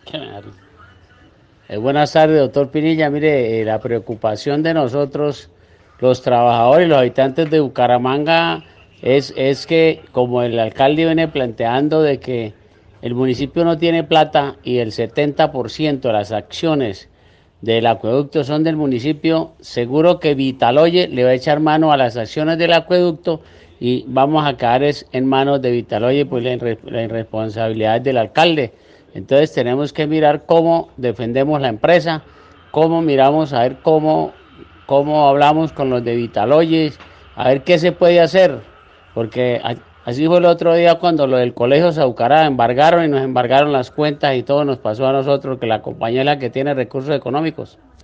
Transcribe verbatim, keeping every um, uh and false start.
Claro. Eh, buenas tardes, doctor Pinilla. Mire, eh, la preocupación de nosotros, los trabajadores, los habitantes de Bucaramanga, es, es que como el alcalde viene planteando de que el municipio no tiene plata y el setenta por ciento de las acciones del acueducto son del municipio, seguro que Vitaloye le va a echar mano a las acciones del acueducto y vamos a caer en manos de Vitaloye, pues la, la irresponsabilidad del alcalde. Entonces tenemos que mirar cómo defendemos la empresa, cómo miramos a ver cómo, cómo hablamos con los de Vitaloyes, a ver qué se puede hacer, porque así fue el otro día cuando lo del colegio Saucará embargaron y nos embargaron las cuentas y todo nos pasó a nosotros, que la compañía es la que tiene recursos económicos.